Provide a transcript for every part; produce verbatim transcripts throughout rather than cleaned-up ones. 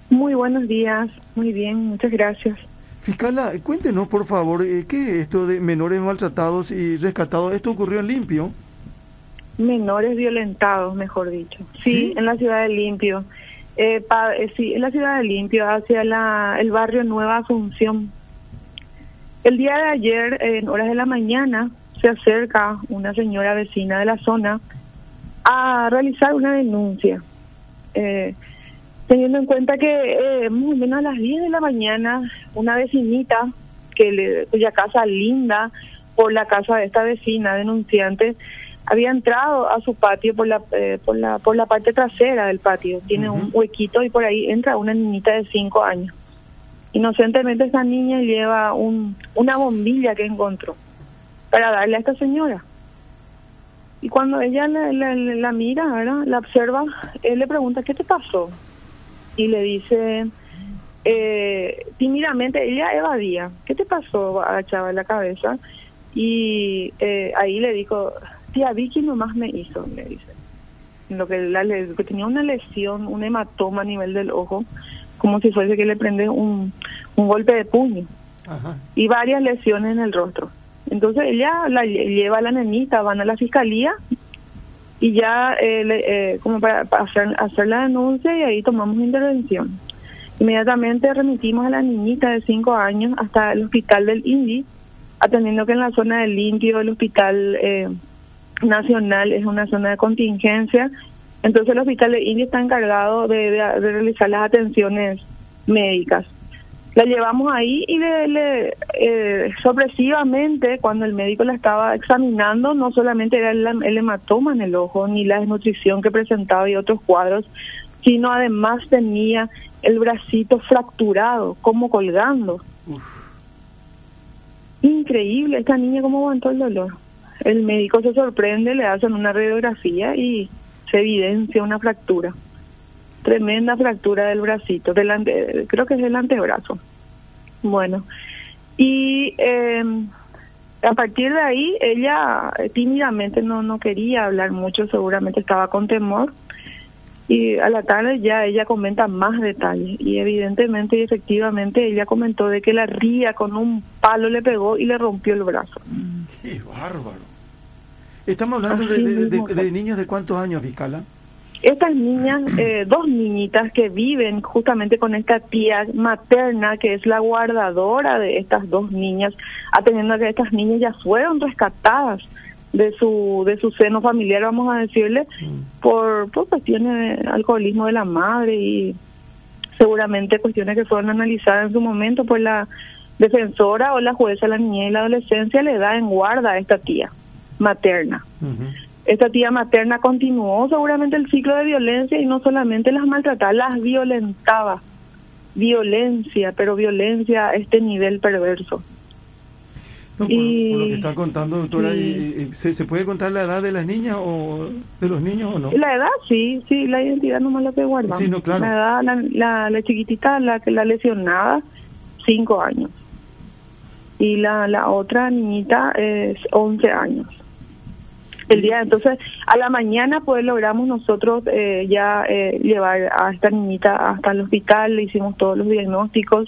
Muy buenos días, muy bien, muchas gracias. Fiscala, cuéntenos por favor, eh, ¿qué es esto de menores maltratados y rescatados? ¿Esto ocurrió en Limpio? Menores violentados, mejor dicho. Sí, ¿Sí? en la ciudad de Limpio. Eh, pa- eh, sí, en la ciudad de Limpio, hacia la, el barrio Nueva Asunción. El día de ayer, en horas de la mañana, se acerca una señora vecina de la zona a realizar una denuncia. Eh, teniendo en cuenta que eh, más o menos a las diez de la mañana, una vecinita que le, cuya casa linda por la casa de esta vecina denunciante había entrado a su patio por la eh, por la por la parte trasera del patio. Tiene un Ujú. huequito y por ahí entra una niñita de cinco años. Inocentemente esa niña lleva un una bombilla que encontró para darle a esta señora. Y cuando ella la, la, la mira, ¿verdad? La observa, él le pregunta, ¿qué te pasó? Y le dice, eh, tímidamente, ella evadía, ¿qué te pasó? Agachaba la cabeza. Y eh, ahí le dijo, tía Vicky nomás me hizo, le dice. Lo que, la, que tenía una lesión, un hematoma a nivel del ojo, como si fuese que le prende un, un golpe de puño. Ajá. Y varias lesiones en el rostro. Entonces ella la lleva a la nenita, van a la fiscalía y ya eh, le, eh, como para, para hacer, hacer la denuncia, y ahí tomamos intervención. Inmediatamente remitimos a la niñita de cinco años hasta el hospital del INDI, atendiendo que en la zona del Limpio el hospital eh, nacional es una zona de contingencia. Entonces el hospital del INDI está encargado de, de, de realizar las atenciones médicas. La llevamos ahí y le, le eh, sorpresivamente, cuando el médico la estaba examinando, no solamente era el, el hematoma en el ojo, ni la desnutrición que presentaba y otros cuadros, sino además tenía el bracito fracturado, como colgando. Uf. Increíble, esta niña cómo aguantó el dolor. El médico se sorprende, le hacen una radiografía y se evidencia una fractura. Tremenda fractura del bracito, del ante, creo que es el antebrazo. Bueno, y eh, a partir de ahí ella eh, tímidamente no no quería hablar mucho, seguramente estaba con temor, y a la tarde ya ella comenta más detalles y evidentemente y efectivamente ella comentó de que la ría con un palo le pegó y le rompió el brazo. ¡Qué bárbaro! Estamos hablando de, Así de, mismo de, fue. de niños de cuántos años, Fiscala. Estas niñas, eh, dos niñitas que viven justamente con esta tía materna, que es la guardadora de estas dos niñas, atendiendo a que estas niñas ya fueron rescatadas de su de su seno familiar, vamos a decirle, Mm. por, por cuestiones de alcoholismo de la madre y seguramente cuestiones que fueron analizadas en su momento por la defensora o la jueza de la niñez y la adolescencia. Le da en guarda a esta tía materna. Ujú. Esta tía materna continuó seguramente el ciclo de violencia y no solamente las maltrataba, las violentaba. Violencia, pero violencia a este nivel perverso. No, por, por lo que Y está contando, doctora, y- sí, y- y ¿se, se puede contar la edad de las niñas o de los niños o no? la edad sí, sí, la identidad nomás lo que guardamos. Sí, no, claro. La edad, la, la, la chiquitita, la que la lesionada, cinco años. Y la, la otra niñita es once años. El día, entonces, a la mañana pues logramos nosotros eh, ya eh, llevar a esta niñita hasta el hospital, le hicimos todos los diagnósticos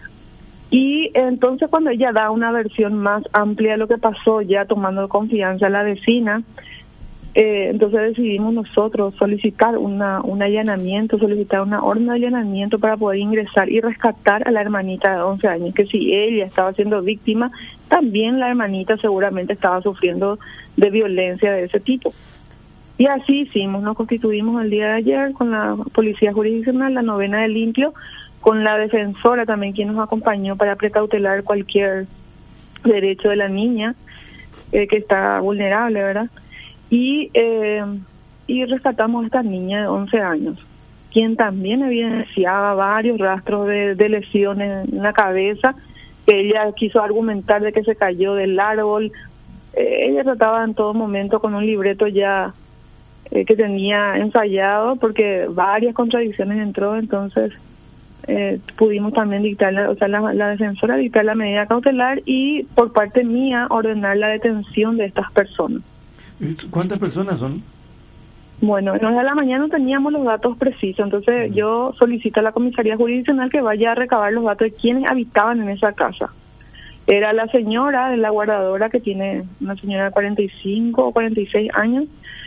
y entonces cuando ella da una versión más amplia de lo que pasó, ya tomando confianza a la vecina, eh, entonces decidimos nosotros solicitar una un allanamiento, solicitar una orden de allanamiento para poder ingresar y rescatar a la hermanita de once años, que si ella estaba siendo víctima, también la hermanita seguramente estaba sufriendo de violencia de ese tipo. Y así hicimos, nos constituimos el día de ayer con la Policía Jurisdiccional, la novena de Limpio, con la defensora también quien nos acompañó para precautelar cualquier derecho de la niña eh, que está vulnerable, ¿verdad? Y, eh, y rescatamos a esta niña de once años, quien también evidenciaba varios rastros de, de lesiones en la cabeza, que ella quiso argumentar de que se cayó del árbol. Eh, ella trataba en todo momento con un libreto ya eh, que tenía ensayado, porque varias contradicciones entró, entonces eh, pudimos también dictar, la, o sea, la, la defensora dictar la medida cautelar y por parte mía ordenar la detención de estas personas. ¿Cuántas personas son? Bueno, en horas de la mañana no teníamos los datos precisos, entonces uh-huh. yo solicito a la comisaría jurisdiccional que vaya a recabar los datos de quienes habitaban en esa casa. Era la señora, la guardadora, que tiene una señora de cuarenta y cinco o cuarenta y seis años,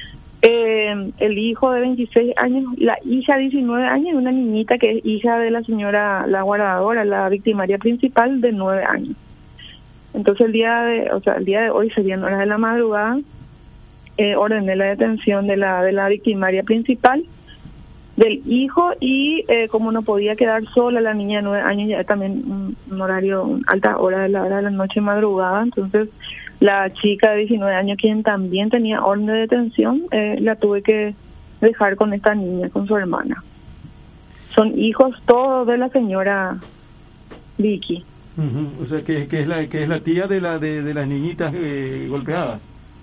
eh, el hijo de veintiséis años, la hija de diecinueve años y una niñita que es hija de la señora, la guardadora, la victimaria principal, de nueve años. Entonces el día de, o sea, el día de hoy, serían horas de la madrugada, eh, ordené la detención de la de la victimaria principal, del hijo, y eh, como no podía quedar sola la niña de nueve años, ya también un, un horario, una alta hora de la hora de la noche, madrugada, entonces la chica de diecinueve años, quien también tenía orden de detención, eh, la tuve que dejar con esta niña, con su hermana. Son hijos todos de la señora Vicky. Uh-huh. O sea, que, que es la que es la tía de la de, de las niñitas eh, golpeadas.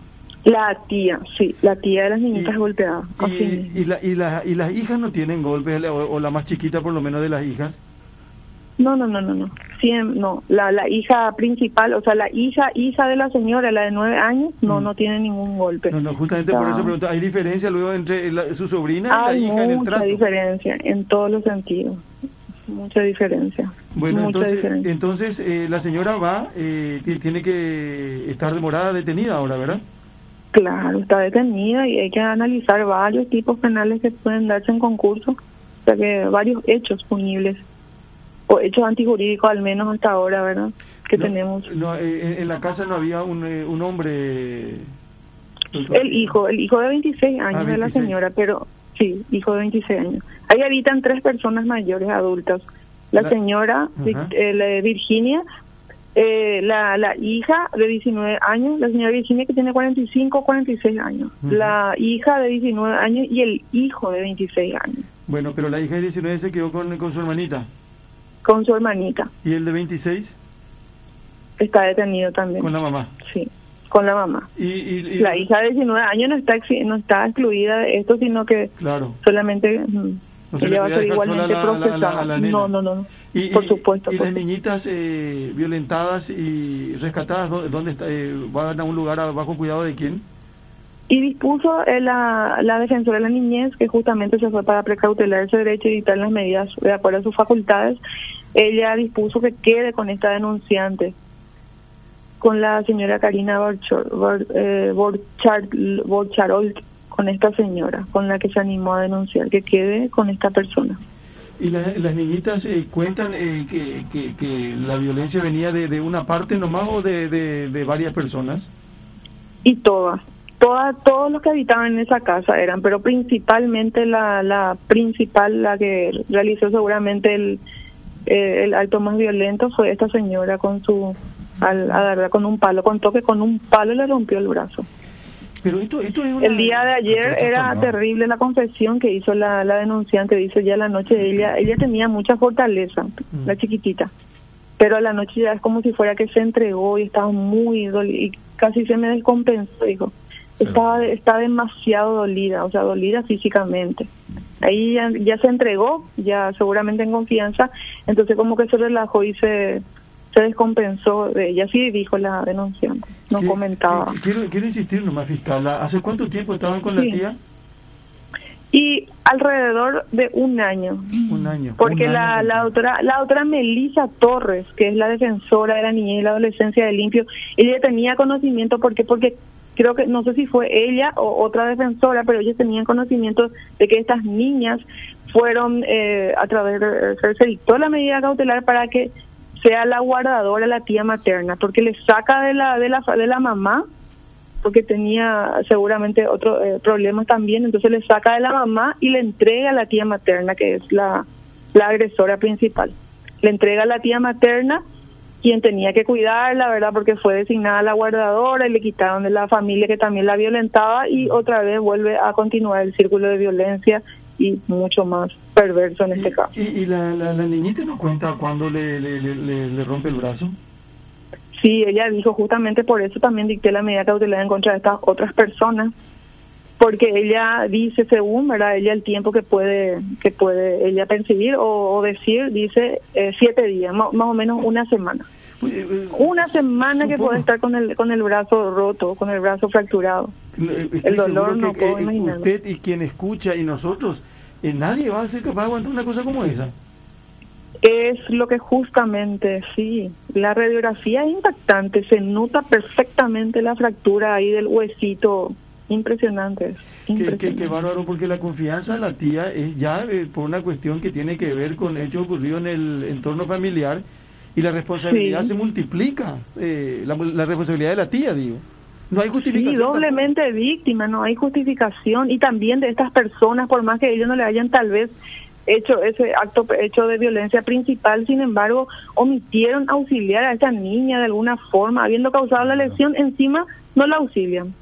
La tía, sí, la tía de las niñitas y, golpeadas. Y, y, la, y, la, ¿Y las hijas no tienen golpes, o, o la más chiquita por lo menos de las hijas? No, no, no, no, no. Sí, no. La, la hija principal, o sea, la hija hija de la señora, la de nueve años, no, mm. no tiene ningún golpe. No, no, justamente o sea, por eso pregunto, ¿hay diferencia luego entre la, su sobrina y la hija en el trato? Hay mucha diferencia, en todos los sentidos. Mucha diferencia. Bueno, mucha entonces, diferencia. entonces eh, la señora va, eh, tiene que estar demorada, detenida ahora, ¿verdad? Claro, está detenida y hay que analizar varios tipos penales que pueden darse en concurso, o sea que varios hechos punibles, o hechos antijurídicos al menos hasta ahora, ¿verdad? Que no, tenemos. No, eh, en la casa no había un, eh, un hombre... El hijo, el hijo de veintiséis años ah, veintiséis. De la señora, pero sí, hijo de veintiséis años. Ahí habitan tres personas mayores, adultas. La, la señora uh-huh. eh, la Virginia, eh, la, la hija de diecinueve años, la señora Virginia, que tiene cuarenta y cinco o cuarenta y seis años, uh-huh. la hija de diecinueve años y el hijo de veintiséis años. Bueno, pero la hija de diecinueve se quedó con, con su hermanita. Con su hermanita. ¿Y el de veintiséis? Está detenido también. ¿Con la mamá? Sí, con la mamá. ¿Y, y, y la hija de diecinueve años no está no está excluida de esto, sino que claro. solamente mm, no ella va a ser igualmente la, procesada. La, la, la no, no, no. Y, por supuesto. ¿Y por las niñitas eh, violentadas y rescatadas, dónde, dónde está, eh, van a un lugar bajo cuidado de quién? Y dispuso eh, la, la defensora de la niñez, que justamente se fue para precautelar ese derecho y dictar las medidas de acuerdo a sus facultades. Ella dispuso que quede con esta denunciante, con la señora Karina Borchar, Bor, eh, Borchar, Borcharol, con esta señora, con la que se animó a denunciar, que quede con esta persona. ¿Y la, las niñitas eh, cuentan eh, que, que, que la violencia venía de, de una parte nomás o de, de, de varias personas? Y todas, todas, todos los que habitaban en esa casa eran, pero principalmente la, la principal, la que realizó seguramente el, eh, el acto más violento fue esta señora con su, al, a darle con un palo, contó que con un palo le rompió el brazo. Pero esto, esto es una... El día de ayer era terrible la confesión que hizo la, la denunciante. Dice ya a la noche ella ella tenía mucha fortaleza, mm. la chiquitita, pero a la noche ya es como si fuera que se entregó y estaba muy dolida y casi se me descompensó, dijo. Estaba sí. está demasiado dolida, o sea, dolida físicamente. Ahí ya, ya se entregó, ya seguramente en confianza, entonces como que se relajó y se... se descompensó de ella, así dijo la denunciante, no ¿Qué, comentaba. Quiero, quiero insistir nomás, fiscal, ¿hace cuánto tiempo estaban con sí. la tía? Y alrededor de un año. Un año. Porque un la, año. la otra la otra Melissa Torres, que es la defensora de la niñez y la adolescencia de Limpio, ella tenía conocimiento, porque porque creo que, no sé si fue ella o otra defensora, pero ellos tenían conocimiento de que estas niñas fueron, eh, a través de, se dictó la medida cautelar para que sea la guardadora, la tía materna, porque le saca de la de la de la mamá, porque tenía seguramente otros eh, problemas también, entonces le saca de la mamá y le entrega a la tía materna, que es la, la agresora principal. Le entrega a la tía materna, quien tenía que cuidarla, ¿verdad? Porque fue designada la guardadora y le quitaron de la familia que también la violentaba, y otra vez vuelve a continuar el círculo de violencia y mucho más perverso en este y, caso. ¿Y, y la, la, la niñita no cuenta cuando le, le, le, le rompe el brazo? Sí, ella dijo, justamente por eso también dicté la medida cautelar en contra de estas otras personas, porque ella dice, según, ¿verdad?, ella el tiempo que puede que puede ella percibir o, o decir, dice eh, siete días, más, más o menos una semana. Pues, eh, una semana supongo. Que puede estar con el con el brazo roto, con el brazo fracturado. Estoy el dolor seguro no que, puedo eh, imaginar. usted y quien escucha y nosotros, eh, nadie va a ser capaz de aguantar una cosa como esa. Es lo que justamente, sí, la radiografía es impactante, se nota perfectamente la fractura ahí del huesito, impresionante. Qué, qué, qué bárbaro, porque la confianza de la tía es ya eh, por una cuestión que tiene que ver con hechos ocurridos en el entorno familiar y la responsabilidad Sí. se multiplica, eh, la, la responsabilidad de la tía, digo. No hay justificación. Sí, doblemente tampoco. Víctima, no hay justificación, y también de estas personas, por más que ellos no le hayan tal vez hecho ese acto hecho de violencia principal, sin embargo, omitieron auxiliar a esta niña de alguna forma, habiendo causado la lesión, encima no la auxilian.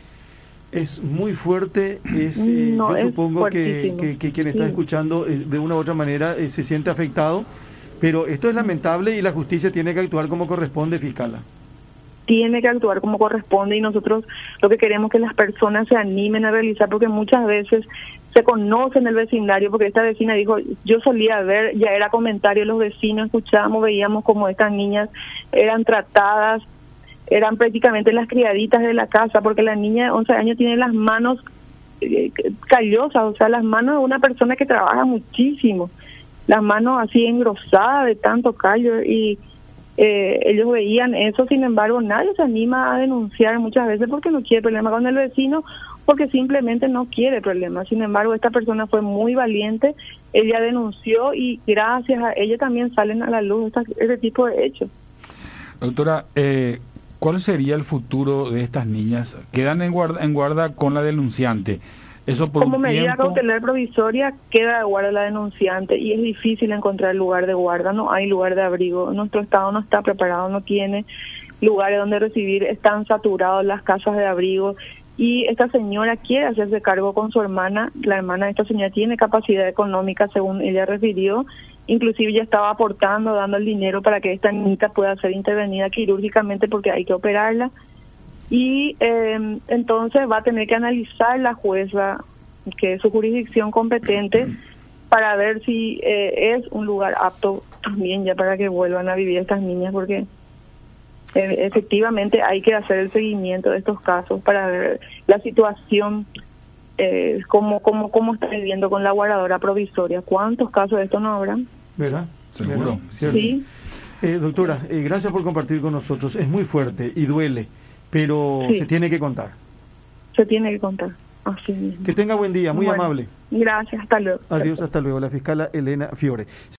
Es muy fuerte, es, eh, no, yo es supongo que, que, que quien está sí. escuchando eh, de una u otra manera eh, se siente afectado, pero esto es lamentable y la justicia tiene que actuar como corresponde, fiscala. Tiene que actuar como corresponde, y nosotros lo que queremos es que las personas se animen a realizar, porque muchas veces se conoce en el vecindario, porque esta vecina dijo, yo solía ver, ya era comentario de los vecinos, escuchábamos, veíamos como estas niñas eran tratadas, eran prácticamente las criaditas de la casa, porque la niña de once años tiene las manos eh, callosas, o sea, las manos de una persona que trabaja muchísimo, las manos así engrosadas de tanto callo, y eh, ellos veían eso. Sin embargo, nadie se anima a denunciar muchas veces porque no quiere problema con el vecino, porque simplemente no quiere problemas. Sin embargo, esta persona fue muy valiente, ella denunció, y gracias a ella también salen a la luz esta, este tipo de hechos. Doctora, eh, ¿cuál sería el futuro de estas niñas? Quedan en guarda, en guarda con la denunciante. Eso por Como un medida tiempo... cautelar provisoria queda de guarda la denunciante, y es difícil encontrar lugar de guarda, no hay lugar de abrigo, nuestro estado no está preparado, no tiene lugares donde recibir, están saturados las casas de abrigo, y esta señora quiere hacerse cargo con su hermana. La hermana de esta señora tiene capacidad económica, según ella refirió, inclusive ya estaba aportando, dando el dinero para que esta niñita pueda ser intervenida quirúrgicamente porque hay que operarla. Y eh, entonces va a tener que analizar la jueza, que es su jurisdicción competente, para ver si eh, es un lugar apto también ya para que vuelvan a vivir estas niñas, porque eh, efectivamente hay que hacer el seguimiento de estos casos para ver la situación, eh, cómo, cómo, cómo está viviendo con la guardadora provisoria. ¿Cuántos casos de esto no habrán? ¿Verdad? Seguro. ¿Verdad? Sí. Eh, doctora, eh, gracias por compartir con nosotros. Es muy fuerte y duele, pero sí, se tiene que contar. Se tiene que contar, así mismo. Que tenga buen día, muy bueno, amable. Gracias, hasta luego. Adiós, hasta luego. La fiscala Elena Fiore.